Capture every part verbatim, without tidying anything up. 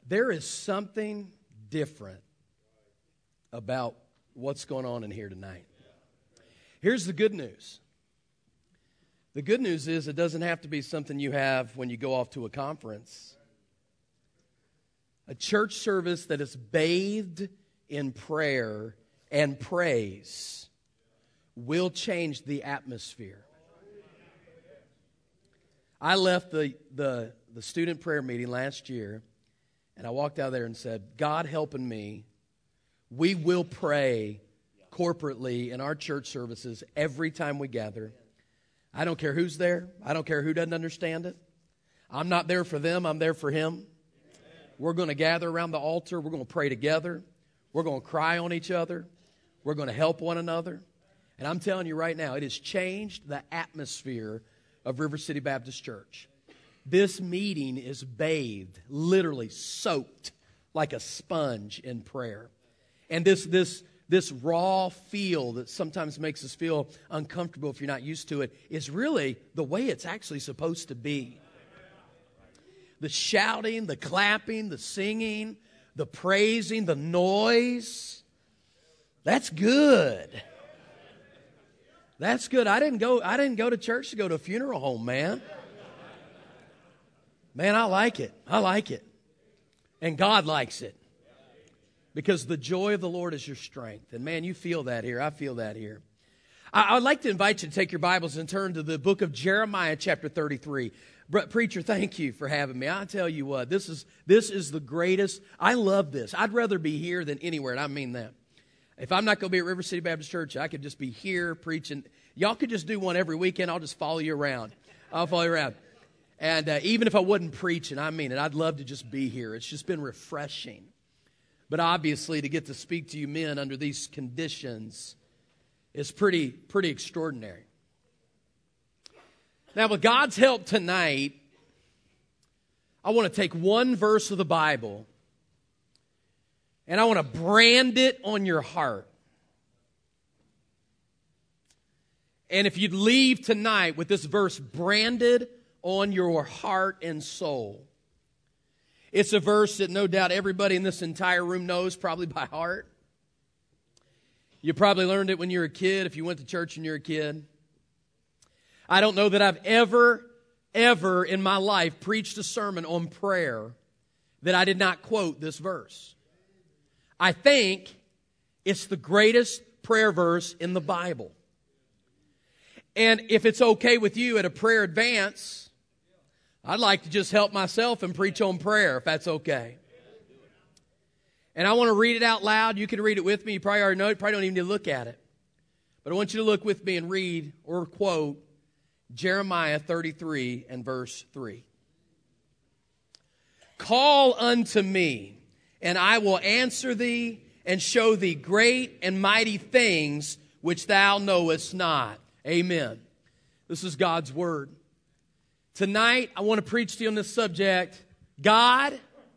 There is something different about what's going on in here tonight. Here's the good news. The good news is it doesn't have to be something you have when you go off to a conference. A church service that is bathed in prayer and praise will change the atmosphere. I left the, the, the student prayer meeting last year, and I walked out there and said, God helping me, we will pray corporately in our church services every time we gather. I don't care who's there. I don't care who doesn't understand it. I'm not there for them. I'm there for Him. We're going to gather around the altar. We're going to pray together. We're going to cry on each other. We're going to help one another. And I'm telling you right now, it has changed the atmosphere of River City Baptist Church. This meeting is bathed, literally soaked like a sponge in prayer. And this, this, this raw feel that sometimes makes us feel uncomfortable if you're not used to it is really the way it's actually supposed to be. The shouting, the clapping, the singing, the praising, the noise. That's good. That's good. I didn't go, I didn't go to church to go to a funeral home, man. Man, I like it. I like it. And God likes it. Because the joy of the Lord is your strength. And man, you feel that here. I feel that here. I, I'd like to invite you to take your Bibles and turn to the book of Jeremiah chapter thirty-three. Preacher, thank you for having me. I tell you what, this is this is the greatest. I love this. I'd rather be here than anywhere, and I mean that. If I'm not going to be at River City Baptist Church, I could just be here preaching. Y'all could just do one every weekend. I'll just follow you around. I'll follow you around. And uh, even if I wasn't preaching, I mean it, I'd love to just be here. It's just been refreshing. But obviously, to get to speak to you men under these conditions is pretty, pretty extraordinary. Now, with God's help tonight, I want to take one verse of the Bible and I want to brand it on your heart. And if you'd leave tonight with this verse branded on your heart and soul, it's a verse that no doubt everybody in this entire room knows probably by heart. You probably learned it when you were a kid, if you went to church when you were a kid. I don't know that I've ever, ever in my life preached a sermon on prayer that I did not quote this verse. I think it's the greatest prayer verse in the Bible. And if it's okay with you at a prayer advance, I'd like to just help myself and preach on prayer, if that's okay. And I want to read it out loud. You can read it with me. You probably already know it. Probably don't even need to look at it. But I want you to look with me and read or quote Jeremiah thirty-three and verse three. Call unto me, and I will answer thee, and show thee great and mighty things which thou knowest not. Amen. This is God's word. Tonight, I want to preach to you on this subject. God,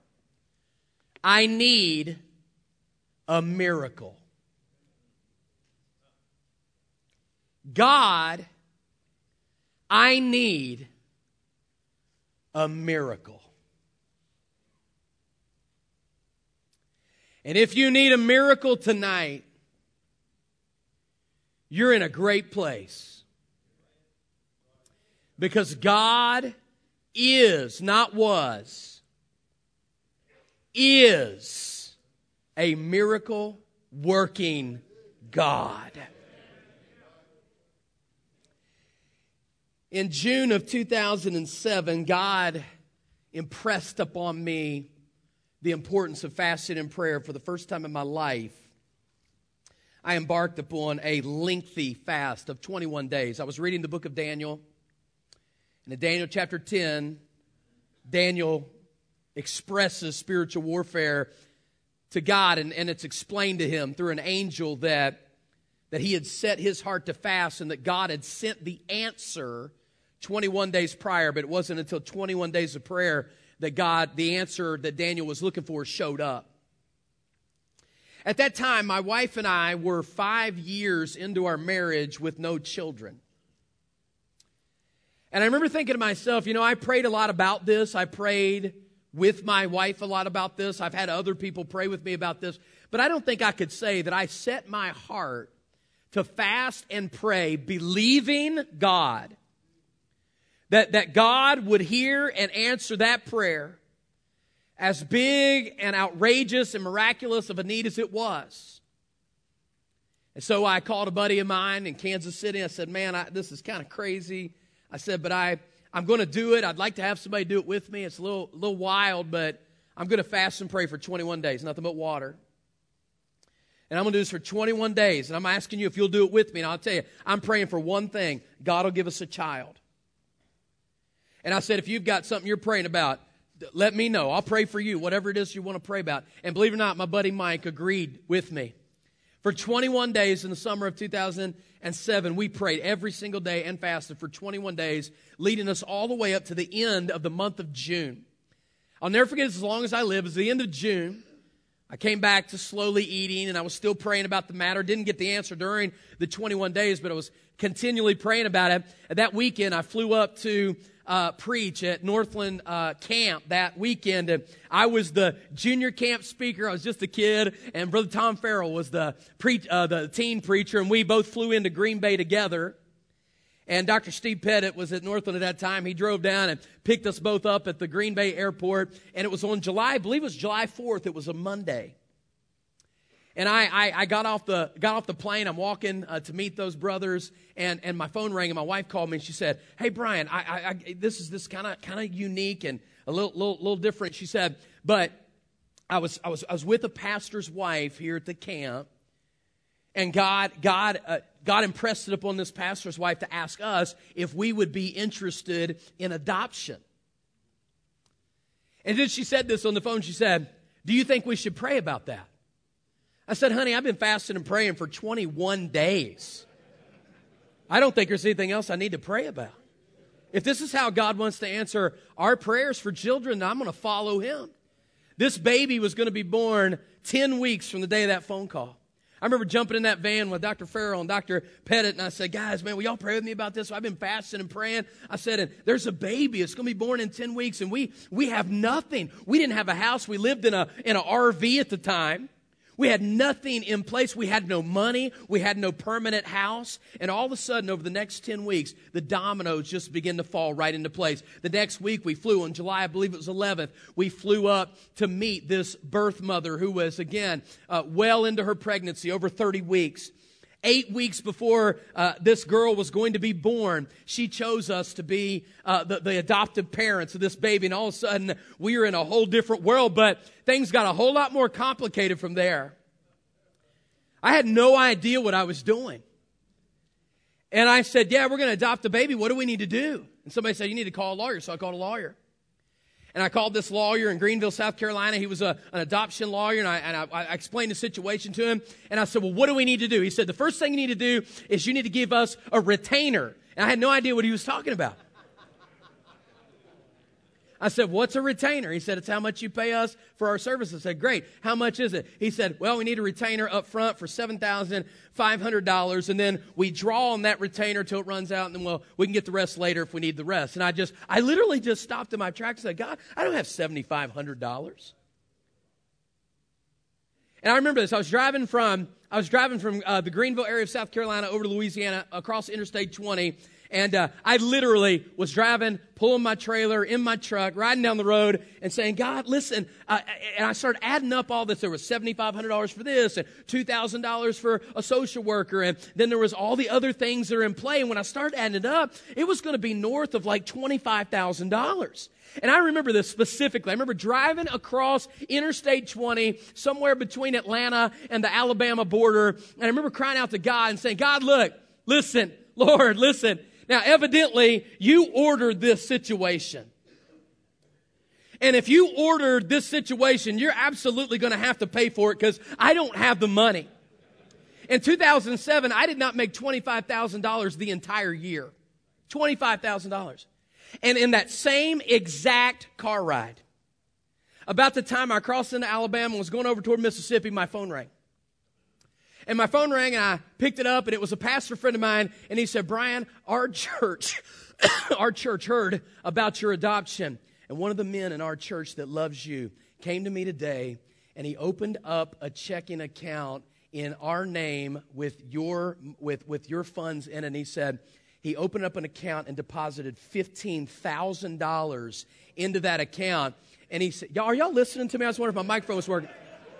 I need a miracle. God, I need a miracle. And if you need a miracle tonight, you're in a great place. Because God is, not was, is a miracle working God. In June of two thousand seven, God impressed upon me the importance of fasting and prayer. For the first time in my life, I embarked upon a lengthy fast of twenty-one days. I was reading the book of Daniel. And in Daniel chapter ten, Daniel expresses spiritual warfare to God, and, and it's explained to him through an angel that, that he had set his heart to fast and that God had sent the answer twenty-one days prior, but it wasn't until twenty-one days of prayer that God, the answer that Daniel was looking for, showed up. At that time, my wife and I were five years into our marriage with no children. And I remember thinking to myself, you know, I prayed a lot about this. I prayed with my wife a lot about this. I've had other people pray with me about this. But I don't think I could say that I set my heart to fast and pray, believing God, that, that God would hear and answer that prayer, as big and outrageous and miraculous of a need as it was. And so I called a buddy of mine in Kansas City. I said, man, I, this is kind of crazy. I said, but I, I'm going to do it. I'd like to have somebody do it with me. It's a little, little wild, but I'm going to fast and pray for twenty-one days, nothing but water. And I'm going to do this for twenty-one days. And I'm asking you if you'll do it with me. And I'll tell you, I'm praying for one thing. God will give us a child. And I said, if you've got something you're praying about, let me know. I'll pray for you, whatever it is you want to pray about. And believe it or not, my buddy Mike agreed with me. For twenty-one days in the summer of two thousand seven, we prayed every single day and fasted for twenty-one days, leading us all the way up to the end of the month of June. I'll never forget this as long as I live. It was the end of June. I came back to slowly eating, and I was still praying about the matter. Didn't get the answer during the twenty-one days, but I was continually praying about it. And that weekend, I flew up to Uh, preach at Northland uh, Camp that weekend. And I was the junior camp speaker. I was just a kid, and Brother Tom Farrell was the pre- uh, the teen preacher, and we both flew into Green Bay together. And Doctor Steve Pettit was at Northland at that time. He drove down and picked us both up at the Green Bay airport, and it was on July, I believe it was July fourth. It was a Monday. And I, I, I got off the got off the plane. I'm walking uh, to meet those brothers, and, and my phone rang, and my wife called me, and she said, "Hey, Brian, I, I, I this is this kind of kind of unique and a little little little different." She said, "But I was I was I was with a pastor's wife here at the camp, and God God uh, God impressed it upon this pastor's wife to ask us if we would be interested in adoption." And then she said this on the phone. She said, "Do you think we should pray about that?" I said, honey, I've been fasting and praying for twenty-one days. I don't think there's anything else I need to pray about. If this is how God wants to answer our prayers for children, I'm going to follow Him. This baby was going to be born ten weeks from the day of that phone call. I remember jumping in that van with Doctor Farrell and Doctor Pettit, and I said, guys, man, will y'all pray with me about this? I've been fasting and praying. I said, and there's a baby. It's going to be born in ten weeks, and we we have nothing. We didn't have a house. We lived in a in an R V at the time. We had nothing in place. We had no money. We had no permanent house. And all of a sudden, over the next ten weeks, the dominoes just began to fall right into place. The next week, we flew on July, I believe it was eleventh. We flew up to meet this birth mother who was, again, uh, well into her pregnancy, over thirty weeks. Eight weeks before uh, this girl was going to be born, she chose us to be uh, the, the adoptive parents of this baby. And all of a sudden, we were in a whole different world. But things got a whole lot more complicated from there. I had no idea what I was doing. And I said, yeah, we're going to adopt a baby. What do we need to do? And somebody said, you need to call a lawyer. So I called a lawyer. And I called this lawyer in Greenville, South Carolina. He was a, an adoption lawyer, and, I, and I, I explained the situation to him. And I said, well, what do we need to do? He said, the first thing you need to do is you need to give us a retainer. And I had no idea what he was talking about. I said, what's a retainer? He said, it's how much you pay us for our services. I said, great. How much is it? He said, well, we need a retainer up front for seven thousand five hundred dollars. And then we draw on that retainer till it runs out. And then, well, we can get the rest later if we need the rest. And I just, I literally just stopped in my tracks and said, God, I don't have seven thousand five hundred dollars. And I remember this. I was driving from, I was driving from uh, the Greenville area of South Carolina over to Louisiana across Interstate twenty. And uh, I literally was driving, pulling my trailer in my truck, riding down the road and saying, God, listen. Uh, and I started adding up all this. There was seven thousand five hundred dollars for this and two thousand dollars for a social worker. And then there was all the other things that are in play. And when I started adding it up, it was going to be north of like twenty-five thousand dollars. And I remember this specifically. I remember driving across Interstate twenty, somewhere between Atlanta and the Alabama border. And I remember crying out to God and saying, God, look, listen, Lord, listen. Now, evidently, you ordered this situation. And if you ordered this situation, you're absolutely going to have to pay for it because I don't have the money. In two thousand seven, I did not make twenty-five thousand dollars the entire year. twenty-five thousand dollars. And in that same exact car ride, about the time I crossed into Alabama and was going over toward Mississippi, my phone rang. And my phone rang, and I picked it up, and it was a pastor friend of mine, and he said, Brian, our church, our church heard about your adoption, And one of the men in our church that loves you came to me today, and he opened up a checking account in our name with your with, with your funds in it. And he said he opened up an account and deposited fifteen thousand dollars into that account. And he said, y'all, are y'all listening to me? I was wondering if my microphone was working.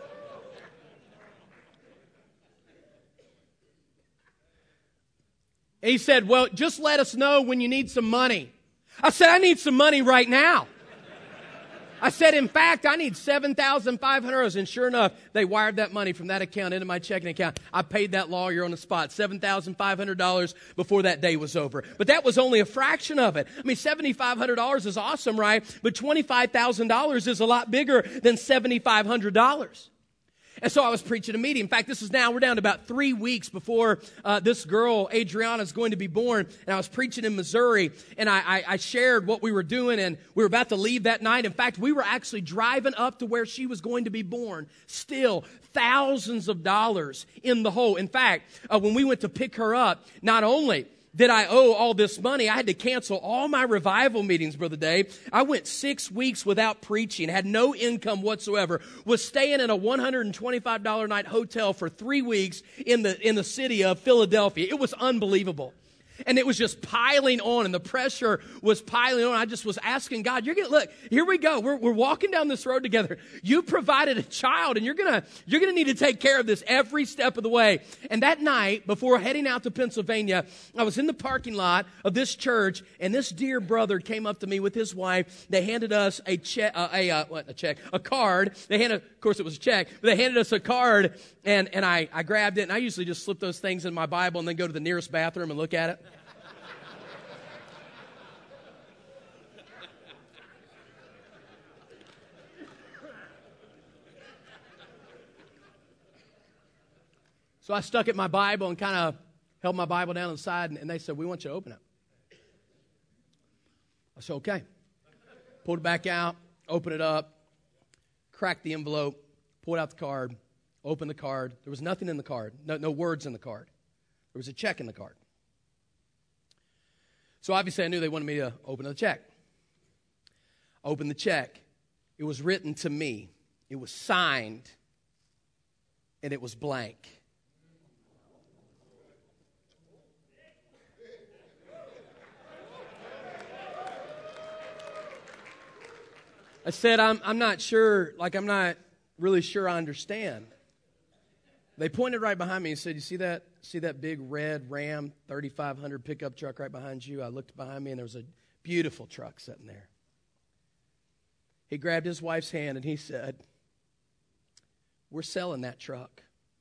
And he said, well, just let us know when you need some money. I said, I need some money right now. I said, in fact, I need seven thousand five hundred dollars. And sure enough, they wired that money from that account into my checking account. I paid that lawyer on the spot, seven thousand five hundred dollars before that day was over. But that was only a fraction of it. I mean, seven thousand five hundred dollars is awesome, right? But twenty-five thousand dollars is a lot bigger than seven thousand five hundred dollars. And so I was preaching a meeting. In fact, this is now, we're down to about three weeks before uh, this girl, Adriana, is going to be born. And I was preaching in Missouri, and I, I, I shared what we were doing, and we were about to leave that night. In fact, we were actually driving up to where she was going to be born. Still, thousands of dollars in the hole. In fact, uh, when we went to pick her up, not only did I owe all this money, I had to cancel all my revival meetings, Brother Dave. I went six weeks without preaching, had no income whatsoever, was staying in a one hundred twenty-five dollars a night hotel for three weeks in the, in the city of Philadelphia. It was unbelievable. And it was just piling on, and the pressure was piling on. I just was asking God, you're going to, look, here we go. We're, we're walking down this road together. You provided a child, and you're going to, you're going to need to take care of this every step of the way. And that night, before heading out to Pennsylvania, I was in the parking lot of this church, and this dear brother came up to me with his wife. They handed us a check, uh, a, uh, what, a check, a card. They handed, of course it was a check, but they handed us a card, and, and I, I grabbed it, and I usually just slip those things in my Bible and then go to the nearest bathroom and look at it. So I stuck it in my Bible and kind of held my Bible down on the side, and, and they said, we want you to open it. I said, okay. Pulled it back out, opened it up, cracked the envelope, pulled out the card, opened the card. There was nothing in the card, no, no words in the card. There was a check in the card. So obviously I knew they wanted me to open the check. I opened the check. It was written to me. It was signed, and it was blank. I said, I'm, I'm not sure, like I'm not really sure I understand. They pointed right behind me and said, you see that, see that big red Ram thirty-five hundred pickup truck right behind you? I looked behind me and there was a beautiful truck sitting there. He grabbed his wife's hand and he said, we're selling that truck.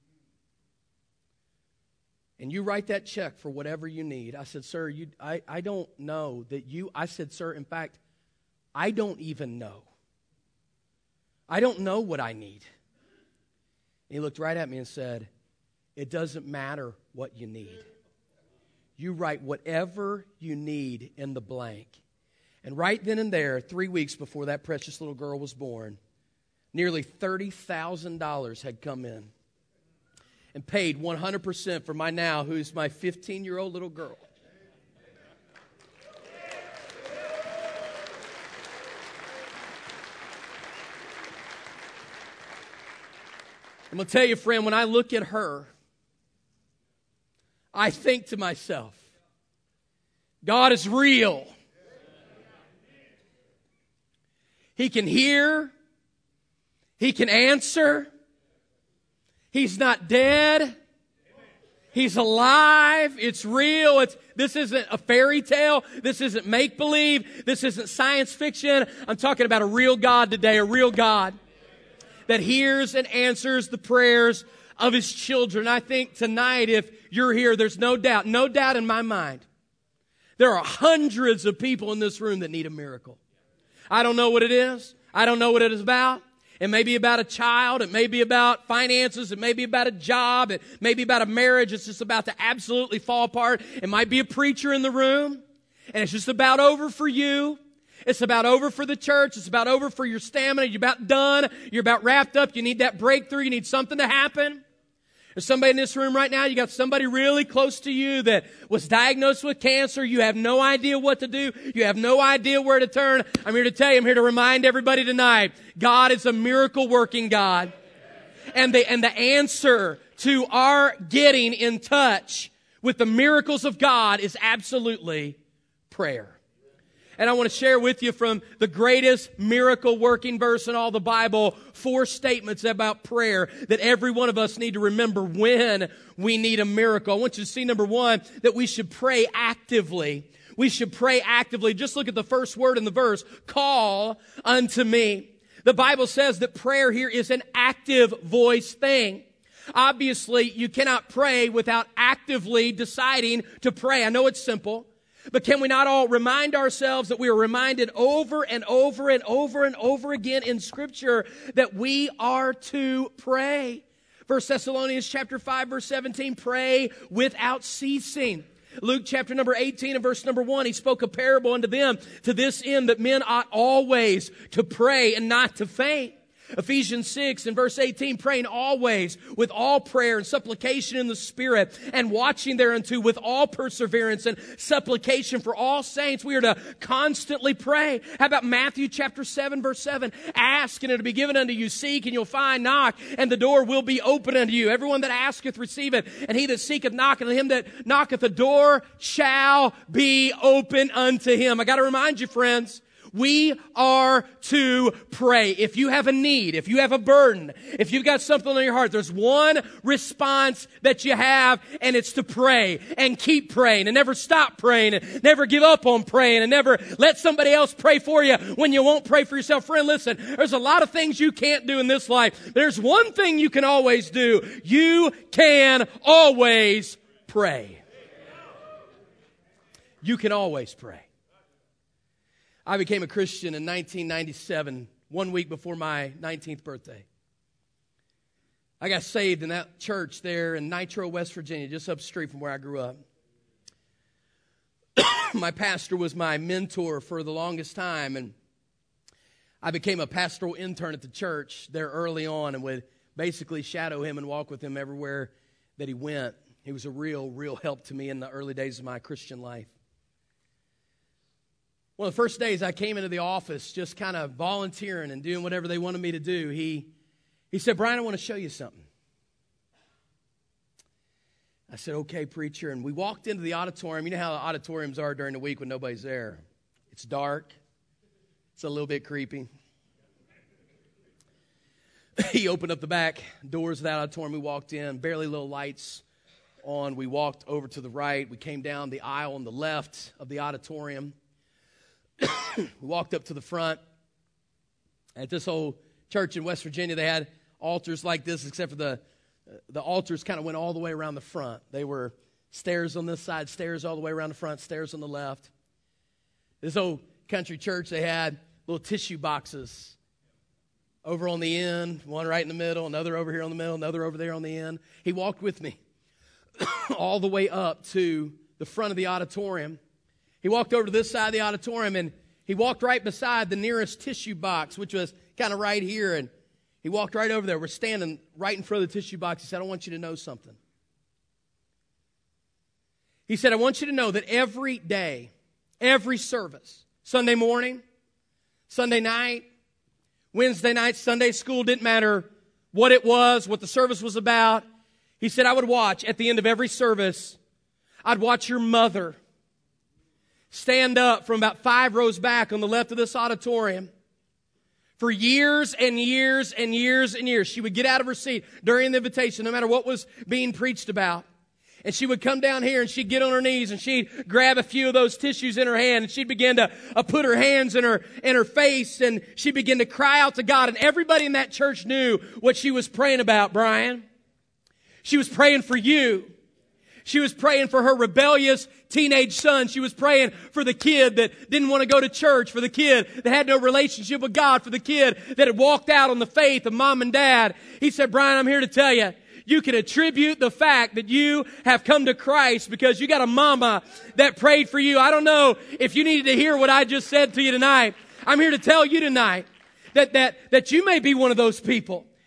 And you write that check for whatever you need. I said, sir, you, I, I don't know that you, I said, sir, in fact, I don't even know. I don't know what I need. And he looked right at me and said, it doesn't matter what you need. You write whatever you need in the blank. And right then and there, three weeks before that precious little girl was born, nearly thirty thousand dollars had come in and paid one hundred percent for my now, who's my fifteen-year-old little girl. I'm going to tell you, friend, when I look at her, I think to myself, God is real. He can hear. He can answer. He's not dead. He's alive. It's real. It's, this isn't a fairy tale. This isn't make-believe. This isn't science fiction. I'm talking about a real God today, a real God that hears and answers the prayers of His children. I think tonight, if you're here, there's no doubt, no doubt in my mind, there are hundreds of people in this room that need a miracle. I don't know what it is. I don't know what it is about. It may be about a child. It may be about finances. It may be about a job. It may be about a marriage. It's just about to absolutely fall apart. It might be a preacher in the room, and it's just about over for you. It's about over for the church. It's about over for your stamina. You're about done. You're about wrapped up. You need that breakthrough. You need something to happen. There's somebody in this room right now, you got somebody really close to you that was diagnosed with cancer. You have no idea what to do. You have no idea where to turn. I'm here to tell you, I'm here to remind everybody tonight, God is a miracle working God. And the, and the answer to our getting in touch with the miracles of God is absolutely prayer. And I want to share with you from the greatest miracle working verse in all the Bible, four statements about prayer that every one of us need to remember when we need a miracle. I want you to see, number one, that we should pray actively. We should pray actively. Just look at the first word in the verse, call unto me. The Bible says that prayer here is an active voice thing. Obviously, you cannot pray without actively deciding to pray. I know it's simple. But can we not all remind ourselves that we are reminded over and over and over and over again in Scripture that we are to pray? First Thessalonians chapter five, verse seventeen, pray without ceasing. Luke chapter number eighteen and verse number one, he spoke a parable unto them to this end that men ought always to pray and not to faint. Ephesians six and verse eighteen, praying always with all prayer and supplication in the Spirit, and watching thereunto with all perseverance and supplication for all saints. We are to constantly pray. How about Matthew chapter seven, verse seven? Ask and it will be given unto you. Seek and you'll find. Knock and the door will be open unto you. Everyone that asketh receiveth, and he that seeketh knocketh, and him that knocketh the door shall be open unto him. I got to remind you, friends, we are to pray. If you have a need, if you have a burden, if you've got something on your heart, there's one response that you have, and it's to pray and keep praying and never stop praying and never give up on praying and never let somebody else pray for you when you won't pray for yourself. Friend, listen, there's a lot of things you can't do in this life. There's one thing you can always do. You can always pray. You can always pray. I became a Christian in nineteen ninety-seven, one week before my nineteenth birthday. I got saved in that church there in Nitro, West Virginia, just up the street from where I grew up. My pastor was my mentor for the longest time, and I became a pastoral intern at the church there early on and would basically shadow him and walk with him everywhere that he went. He was a real, real help to me in the early days of my Christian life. One of the first days I came into the office just kind of volunteering and doing whatever they wanted me to do, he, he said, Brian, I want to show you something. I said, okay, preacher. And we walked into the auditorium. You know how the auditoriums are during the week when nobody's there. It's dark. It's a little bit creepy. He opened up the back doors of that auditorium. We walked in, barely little lights on. We walked over to the right. We came down the aisle on the left of the auditorium. We walked up to the front. At this old church in West Virginia, they had altars like this, except for the the altars kind of went all the way around the front. They were stairs on this side, stairs all the way around the front, stairs on the left. This old country church, they had little tissue boxes over on the end, one right in the middle, another over here on the middle, another over there on the end. He walked with me all the way up to the front of the auditorium. He walked over to this side of the auditorium, and he walked right beside the nearest tissue box, which was kind of right here, and he walked right over there. We're standing right in front of the tissue box. He said, I want you to know something. He said, I want you to know that every day, every service, Sunday morning, Sunday night, Wednesday night, Sunday school, didn't matter what it was, what the service was about. He said, I would watch at the end of every service, I'd watch your mother stand up from about five rows back on the left of this auditorium. For years and years and years and years, she would get out of her seat during the invitation, no matter what was being preached about. And she would come down here and she'd get on her knees and she'd grab a few of those tissues in her hand and she'd begin to uh, put her hands in her, in her face and she'd begin to cry out to God. And everybody in that church knew what she was praying about, Brian. She was praying for you. She was praying for her rebellious teenage son. She was praying for the kid that didn't want to go to church, for the kid that had no relationship with God, for the kid that had walked out on the faith of mom and dad. He said, Brian, I'm here to tell you, you can attribute the fact that you have come to Christ because you got a mama that prayed for you. I don't know if you needed to hear what I just said to you tonight. I'm here to tell you tonight that, that, that you may be one of those people.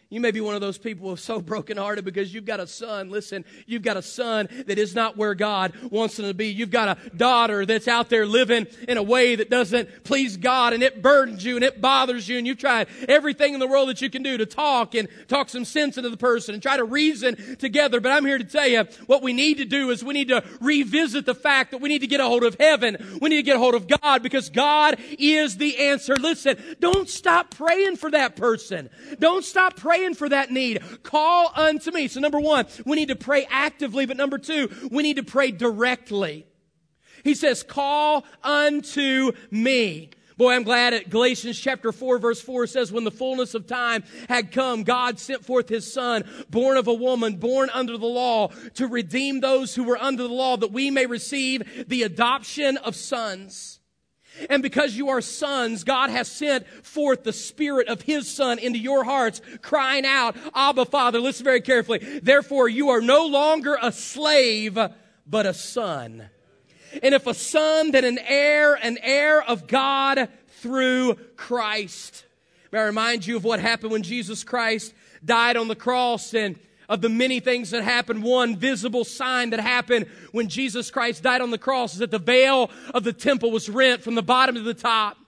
You may be one of those people who are so brokenhearted because you've got a son. Listen, you've got a son that is not where God wants them to be. You've got a daughter that's out there living in a way that doesn't please God, and it burdens you and it bothers you, and you've tried everything in the world that you can do to talk and talk some sense into the person and try to reason together. But I'm here to tell you what we need to do is we need to revisit the fact that we need to get a hold of heaven. We need to get a hold of God because God is the answer. Listen, don't stop praying for that person. Don't stop praying for that need. Call unto me. So number one, we need to pray actively, but number two, we need to pray directly. He says, call unto me. Boy, I'm glad at Galatians chapter four, verse four says, when the fullness of time had come, God sent forth His Son, born of a woman, born under the law, to redeem those who were under the law, that we may receive the adoption of sons. And because you are sons, God has sent forth the Spirit of His Son into your hearts, crying out, Abba, Father. Listen very carefully. Therefore, you are no longer a slave, but a son. And if a son, then an heir, an heir of God through Christ. May I remind you of what happened when Jesus Christ died on the cross, and of the many things that happened. One visible sign that happened when Jesus Christ died on the cross is that the veil of the temple was rent from the bottom to the top.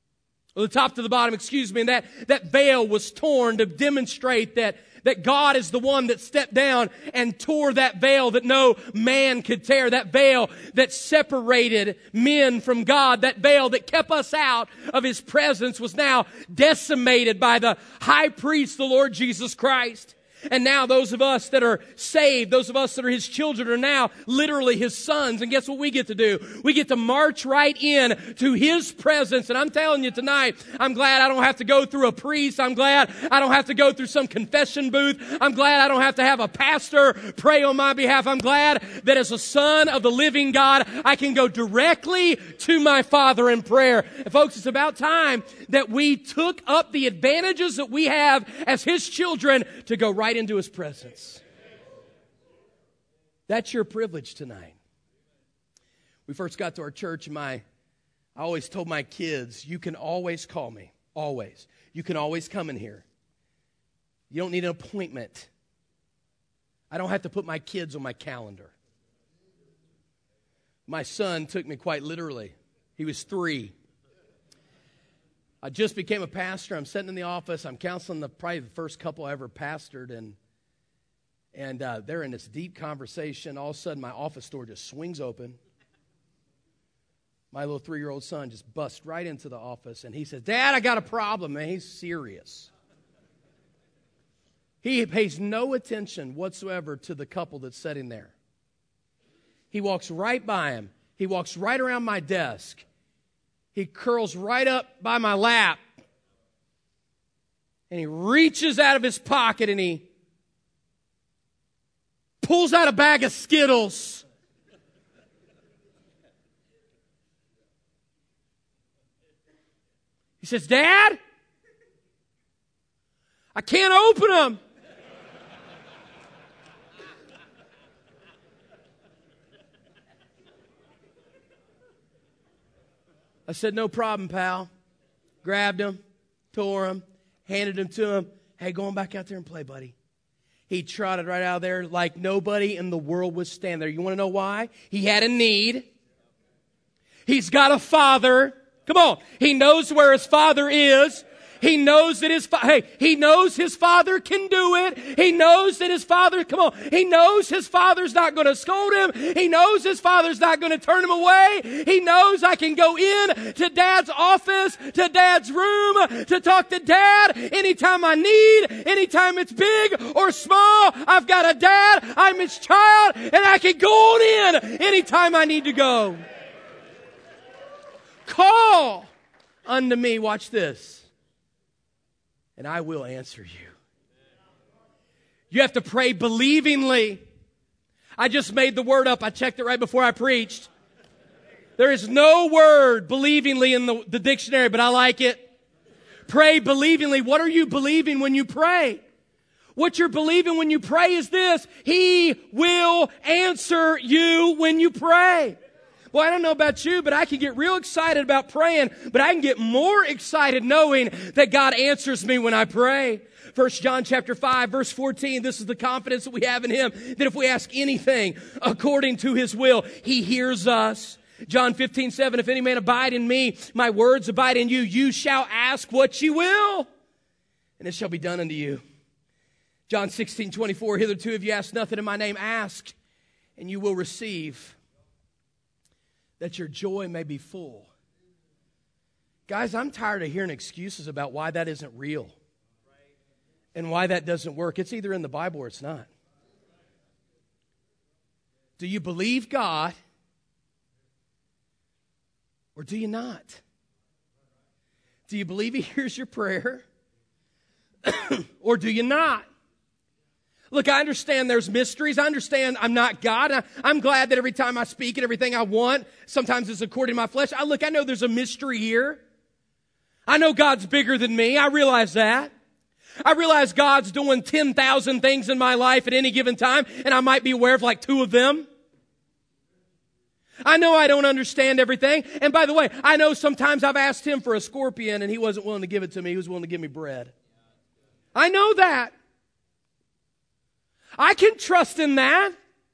Or the top to the bottom, excuse me. And that, that veil was torn to demonstrate that, that God is the one that stepped down and tore that veil that no man could tear. That veil that separated men from God. That veil that kept us out of His presence was now decimated by the high priest, the Lord Jesus Christ. And now those of us that are saved, those of us that are His children, are now literally His sons. And guess what we get to do? We get to march right in to His presence. And I'm telling you tonight, I'm glad I don't have to go through a priest. I'm glad I don't have to go through some confession booth. I'm glad I don't have to have a pastor pray on my behalf. I'm glad that as a son of the living God, I can go directly to my Father in prayer. And folks, it's about time that we took up the advantages that we have as His children to go right into His presence. That's your privilege tonight. We first got to our church, and my, I always told my kids, you can always call me. Always. You can always come in here. You don't need an appointment. I don't have to put my kids on my calendar. My son took me quite literally. He was three. I just became a pastor. I'm sitting in the office. I'm counseling the probably the first couple I ever pastored, and and uh, they're in this deep conversation. All of a sudden, my office door just swings open. My little three-year-old son just busts right into the office, and he says, "Dad, I got a problem." Man, he's serious. He pays no attention whatsoever to the couple that's sitting there. He walks right by him. He walks right around my desk. He curls right up by my lap. And he reaches out of his pocket and he pulls out a bag of Skittles. He says, "Dad, I can't open them." I said, "No problem, pal." Grabbed him, tore him, handed him to him. "Hey, go on back out there and play, buddy." He trotted right out there like nobody in the world would stand there. You want to know why? He had a need. He's got a father. Come on. He knows where his father is. He knows that his fa- hey, he knows his father can do it. He knows that his father, come on, he knows his father's not going to scold him. He knows his father's not going to turn him away. He knows I can go in to Dad's office, to Dad's room, to talk to Dad anytime I need, anytime it's big or small. I've got a dad, I'm his child, and I can go on in anytime I need to go. Call unto me, watch this, and I will answer you. You have to pray believingly. I just made the word up. I checked it right before I preached. There is no word believingly in the, the dictionary, but I like it. Pray believingly. What are you believing when you pray? What you're believing when you pray is this: He will answer you when you pray. Well, I don't know about you, but I can get real excited about praying, but I can get more excited knowing that God answers me when I pray. First John chapter five, verse fourteen, this is the confidence that we have in Him, that if we ask anything according to His will, He hears us. John fifteen, seven, if any man abide in me, my words abide in you, you shall ask what you will, and it shall be done unto you. John sixteen, twenty-four, hitherto have you asked nothing in my name, ask, and you will receive, that your joy may be full. Guys, I'm tired of hearing excuses about why that isn't real and why that doesn't work. It's either in the Bible or it's not. Do you believe God or do you not? Do you believe He hears your prayer or do you not? Look, I understand there's mysteries. I understand I'm not God. I, I'm glad that every time I speak and everything I want, sometimes it's according to my flesh. I look, I know there's a mystery here. I know God's bigger than me. I realize that. I realize God's doing ten thousand things in my life at any given time, and I might be aware of like two of them. I know I don't understand everything. And by the way, I know sometimes I've asked Him for a scorpion, and He wasn't willing to give it to me. He was willing to give me bread. I know that. I can trust in that.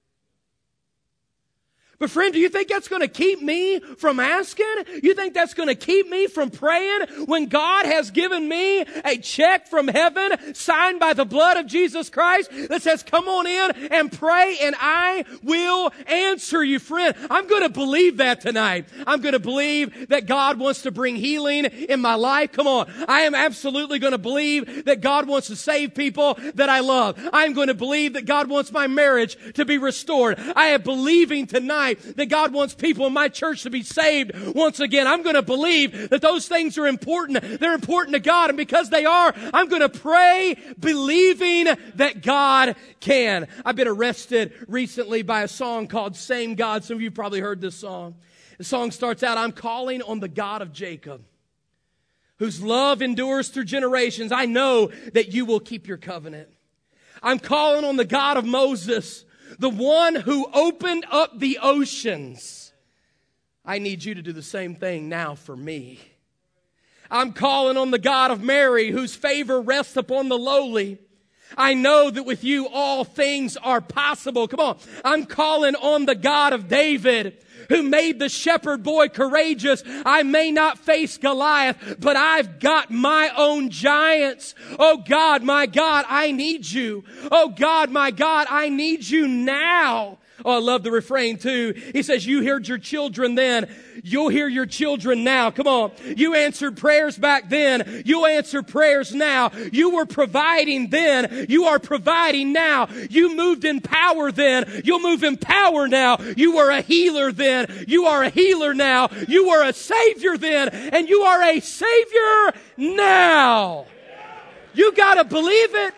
But friend, do you think that's going to keep me from asking? You think that's going to keep me from praying when God has given me a check from heaven signed by the blood of Jesus Christ that says, come on in and pray and I will answer you, friend? I'm going to believe that tonight. I'm going to believe that God wants to bring healing in my life. Come on. I am absolutely going to believe that God wants to save people that I love. I'm going to believe that God wants my marriage to be restored. I am believing tonight that God wants people in my church to be saved once again. I'm going to believe that those things are important. They're important to God, and because they are, I'm going to pray believing that God can. I've been arrested recently by a song called Same God. Some of you probably heard this song. The song starts out, I'm calling on the God of Jacob, whose love endures through generations. I know that you will keep your covenant. I'm calling on the God of Moses, the one who opened up the oceans. I need you to do the same thing now for me. I'm calling on the God of Mary, whose favor rests upon the lowly. I know that with you all things are possible. Come on. I'm calling on the God of David, who made the shepherd boy courageous. I may not face Goliath, but I've got my own giants. Oh God, my God, I need you. Oh God, my God, I need you now. Oh, I love the refrain too. He says, you heard your children then. You'll hear your children now. Come on. You answered prayers back then. You'll answer prayers now. You were providing then. You are providing now. You moved in power then. You'll move in power now. You were a healer then. You are a healer now. You were a savior then. And you are a savior now. You got to believe it.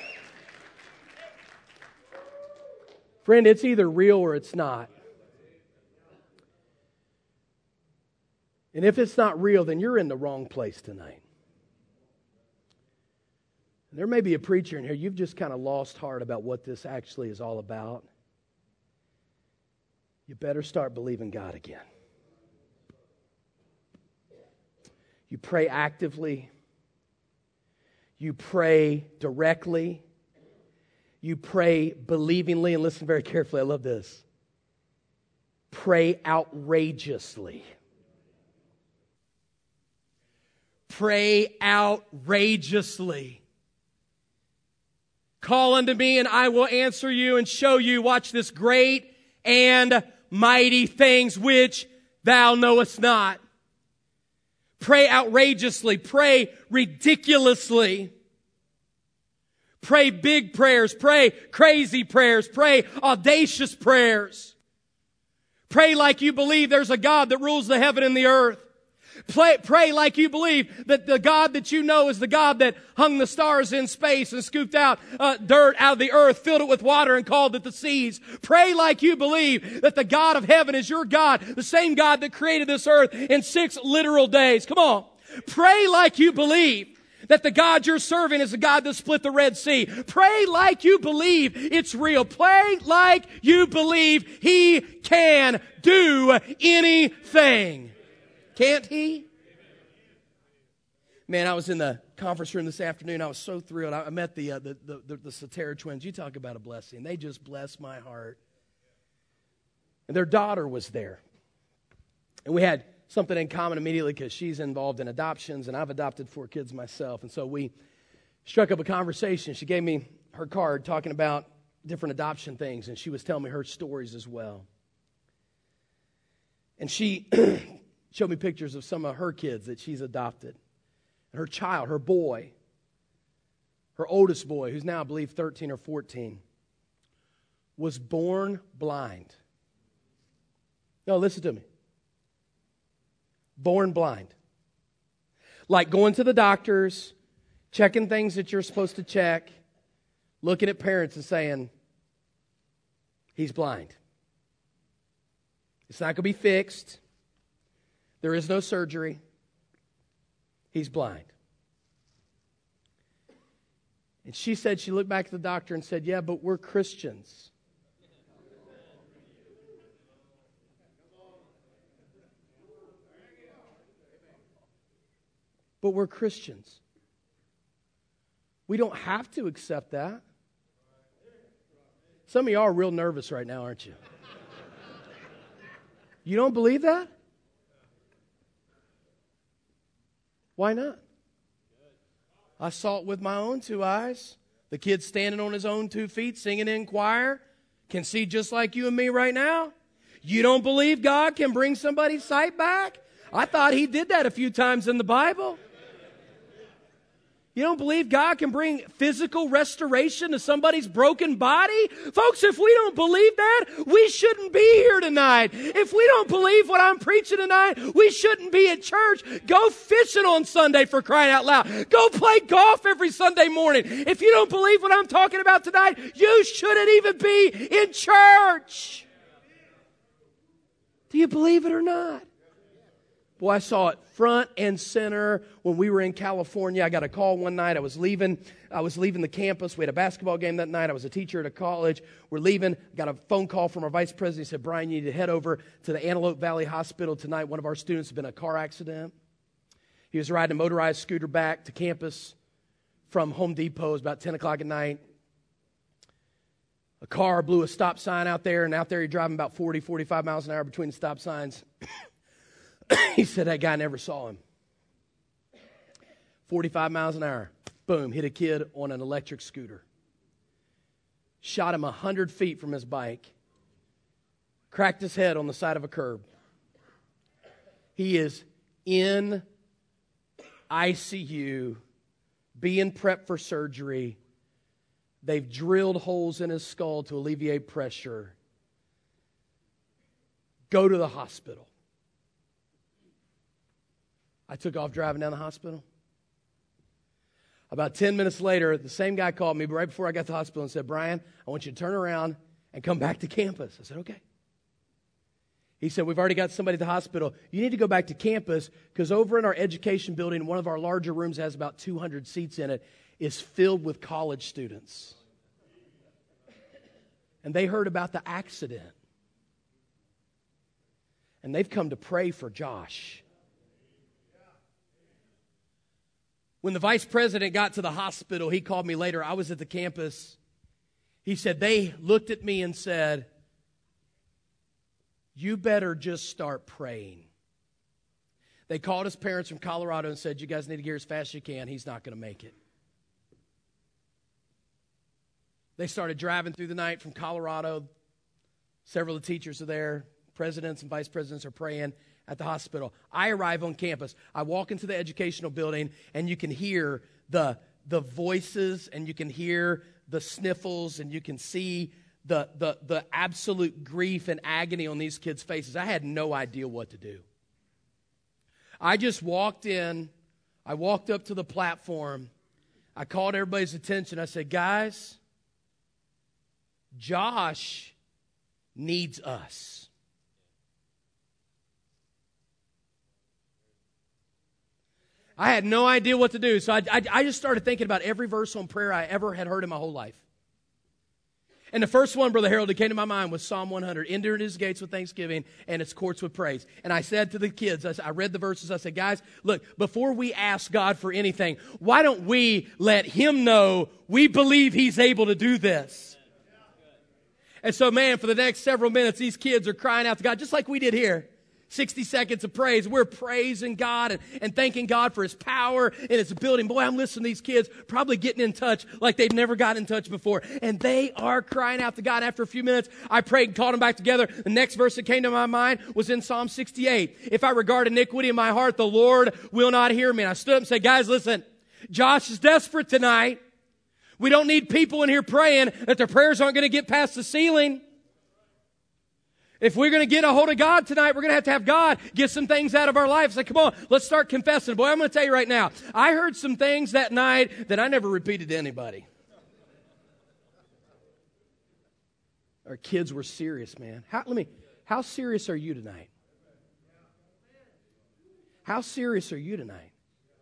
Friend, it's either real or it's not. And if it's not real, then you're in the wrong place tonight. There may be a preacher in here, you've just kind of lost heart about what this actually is all about. You better start believing God again. You pray actively. You pray directly. You pray believingly, and listen very carefully, I love this. Pray outrageously. Pray outrageously. Call unto me and I will answer you and show you, watch this, great and mighty things which thou knowest not. Pray outrageously. Pray ridiculously. Pray big prayers. Pray crazy prayers. Pray audacious prayers. Pray like you believe there's a God that rules the heaven and the earth. Pray, pray like you believe that the God that you know is the God that hung the stars in space and scooped out uh, dirt out of the earth, filled it with water and called it the seas. Pray like you believe that the God of heaven is your God, the same God that created this earth in six literal days. Come on. Pray like you believe that the God you're serving is the God that split the Red Sea. Pray like you believe it's real. Pray like you believe He can do anything. Can't He? Man, I was in the conference room this afternoon. I was so thrilled. I, I met the, uh, the, the, the, the Satera twins. You talk about a blessing. They just blessed my heart. And their daughter was there. And we had something in common immediately because she's involved in adoptions, and I've adopted four kids myself. And so we struck up a conversation. She gave me her card talking about different adoption things, and she was telling me her stories as well. And she showed me pictures of some of her kids that she's adopted. And her child, her boy, her oldest boy, who's now, I believe, thirteen or fourteen, was born blind. No, listen to me. Born blind. Like going to the doctors, checking things that you're supposed to check, looking at parents and saying, he's blind. It's not going to be fixed. There is no surgery. He's blind. And she said, she looked back at the doctor and said, yeah, but we're Christians. But we're Christians. We don't have to accept that. Some of y'all are real nervous right now, aren't you? You don't believe that? Why not? I saw it with my own two eyes. The kid standing on his own two feet, singing in choir, can see just like you and me right now. You don't believe God can bring somebody's sight back? I thought He did that a few times in the Bible. You don't believe God can bring physical restoration to somebody's broken body? Folks, if we don't believe that, we shouldn't be here tonight. If we don't believe what I'm preaching tonight, we shouldn't be at church. Go fishing on Sunday, for crying out loud. Go play golf every Sunday morning. If you don't believe what I'm talking about tonight, you shouldn't even be in church. Do you believe it or not? Boy, I saw it front and center when we were in California. I got a call one night. I was leaving. I was leaving the campus. We had a basketball game that night. I was a teacher at a college. We're leaving. Got a phone call from our vice president. He said, Brian, you need to head over to the Antelope Valley Hospital tonight. One of our students has been in a car accident. He was riding a motorized scooter back to campus from Home Depot. It was about ten o'clock at night. A car blew a stop sign out there, and out there you're driving about forty, forty-five miles an hour between the stop signs. He said that guy never saw him. forty-five miles an hour. Boom, hit a kid on an electric scooter. Shot him one hundred feet from his bike. Cracked his head on the side of a curb. He is in I C U, being prepped for surgery. They've drilled holes in his skull to alleviate pressure. Go to the hospital. I took off driving down the hospital. About ten minutes later, the same guy called me right before I got to the hospital and said, Brian, I want you to turn around and come back to campus. I said, okay. He said, we've already got somebody at the hospital. You need to go back to campus because over in our education building, one of our larger rooms has about two hundred seats in it, is filled with college students. And they heard about the accident. And they've come to pray for Josh. When the vice president got to the hospital, he called me later. I was at the campus. He said, they looked at me and said, you better just start praying. They called his parents from Colorado and said, you guys need to get here as fast as you can. He's not going to make it. They started driving through the night from Colorado. Several of the teachers are there. Presidents and vice presidents are praying at the hospital. I arrive on campus. I walk into the educational building, and you can hear the, the voices, and you can hear the sniffles, and you can see the, the, the absolute grief and agony on these kids' faces. I had no idea what to do. I just walked in. I walked up to the platform. I called everybody's attention. I said, guys, Josh needs us. I had no idea what to do, so I, I, I just started thinking about every verse on prayer I ever had heard in my whole life. And the first one, Brother Harold, that came to my mind was Psalm one hundred. Enter his gates with thanksgiving and its courts with praise. And I said to the kids, I, I read the verses, I said, guys, look, before we ask God for anything, why don't we let him know we believe he's able to do this? And so, man, for the next several minutes, these kids are crying out to God, just like we did here. sixty seconds of praise. We're praising God and, and thanking God for his power and his ability. Boy, I'm listening to these kids probably getting in touch like they've never gotten in touch before. And they are crying out to God. After a few minutes, I prayed and called them back together. The next verse that came to my mind was in Psalm sixty-eight. If I regard iniquity in my heart, the Lord will not hear me. And I stood up and said, guys, listen, Josh is desperate tonight. We don't need people in here praying that their prayers aren't going to get past the ceiling. If we're going to get a hold of God tonight, we're going to have to have God get some things out of our lives. Like, come on, let's start confessing. Boy, I'm going to tell you right now, I heard some things that night that I never repeated to anybody. Our kids were serious, man. How, let me, how serious are you tonight? How serious are you tonight?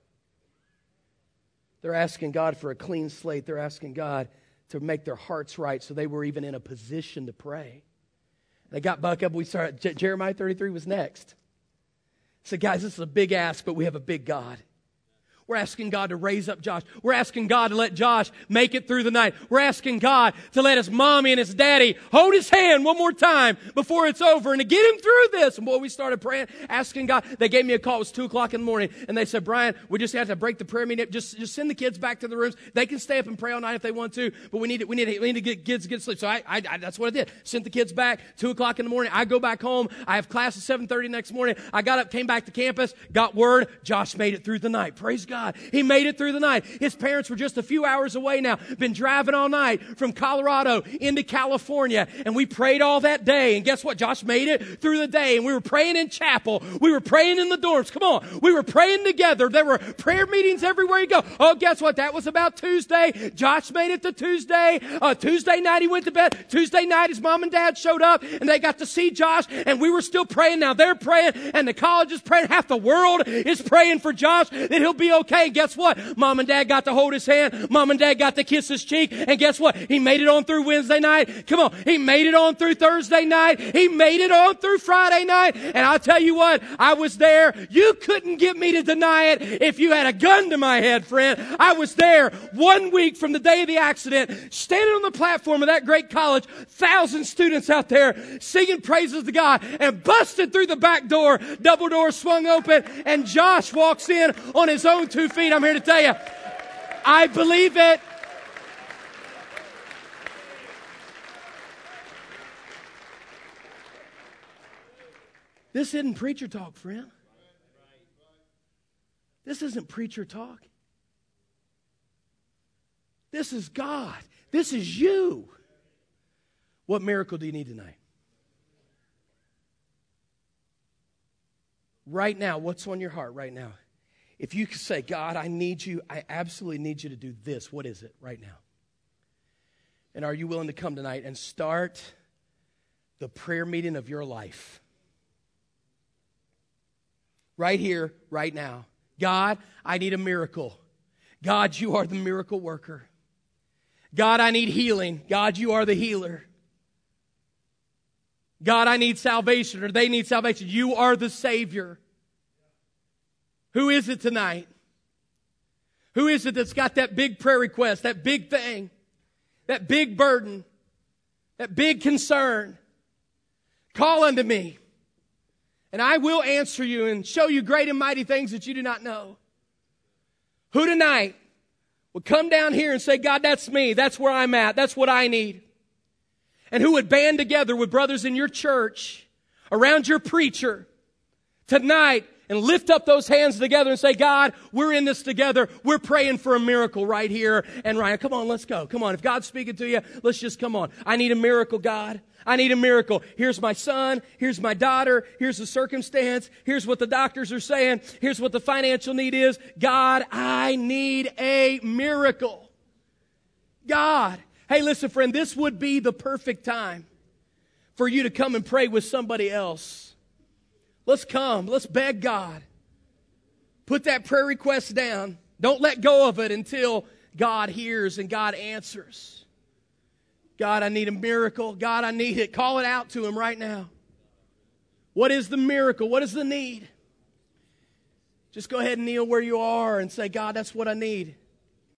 They're asking God for a clean slate. They're asking God to make their hearts right so they were even in a position to pray. They got buck up. We started. J- Jeremiah thirty-three was next. I said, guys, this is a big ask, but we have a big God. We're asking God to raise up Josh. We're asking God to let Josh make it through the night. We're asking God to let his mommy and his daddy hold his hand one more time before it's over and to get him through this. And boy, we started praying, asking God. They gave me a call. It was two o'clock in the morning. And they said, Brian, we just have to break the prayer meeting. Just, just send the kids back to the rooms. They can stay up and pray all night if they want to. But we need to, we need to, we need to get kids get sleep. So I, I, I, that's what I did. Sent the kids back. Two o'clock in the morning. I go back home. I have class at seven thirty next morning. I got up, came back to campus, got word. Josh made it through the night. Praise God. He made it through the night. His parents were just a few hours away now. Been driving all night from Colorado into California. And we prayed all that day. And guess what? Josh made it through the day. And we were praying in chapel. We were praying in the dorms. Come on. We were praying together. There were prayer meetings everywhere you go. Oh, guess what? That was about Tuesday. Josh made it to Tuesday. Uh, Tuesday night he went to bed. Tuesday night his mom and dad showed up and they got to see Josh. And we were still praying. Now they're praying and the college is praying. Half the world is praying for Josh that he'll be okay. And guess what? Mom and dad got to hold his hand. Mom and dad got to kiss his cheek. And guess what? He made it on through Wednesday night. Come on. He made it on through Thursday night. He made it on through Friday night. And I'll tell you what, I was there. You couldn't get me to deny it if you had a gun to my head, friend. I was there one week from the day of the accident, standing on the platform of that great college, thousand students out there singing praises to God, and busted through the back door. Double door swung open, and Josh walks in on his own two feet. I'm here to tell you, I believe it. This isn't preacher talk, friend. This isn't preacher talk. This is God. This is you. What miracle do you need tonight? Right now, what's on your heart right now? If you could say, God, I need you, I absolutely need you to do this. What is it right now? And are you willing to come tonight and start the prayer meeting of your life? Right here, right now. God, I need a miracle. God, you are the miracle worker. God, I need healing. God, you are the healer. God, I need salvation, or they need salvation. You are the Savior. Who is it tonight? Who is it that's got that big prayer request, that big thing, that big burden, that big concern? Call unto me, and I will answer you and show you great and mighty things that you do not know. Who tonight would come down here and say, God, that's me. That's where I'm at. That's what I need. And who would band together with brothers in your church, around your preacher, tonight, and lift up those hands together and say, God, we're in this together. We're praying for a miracle right here and right now. Come on, let's go. Come on. If God's speaking to you, let's just come on. I need a miracle, God. I need a miracle. Here's my son. Here's my daughter. Here's the circumstance. Here's what the doctors are saying. Here's what the financial need is. God, I need a miracle. God. Hey, listen, friend, this would be the perfect time for you to come and pray with somebody else. Let's come. Let's beg God. Put that prayer request down. Don't let go of it until God hears and God answers. God, I need a miracle. God, I need it. Call it out to Him right now. What is the miracle? What is the need? Just go ahead and kneel where you are and say, God, that's what I need.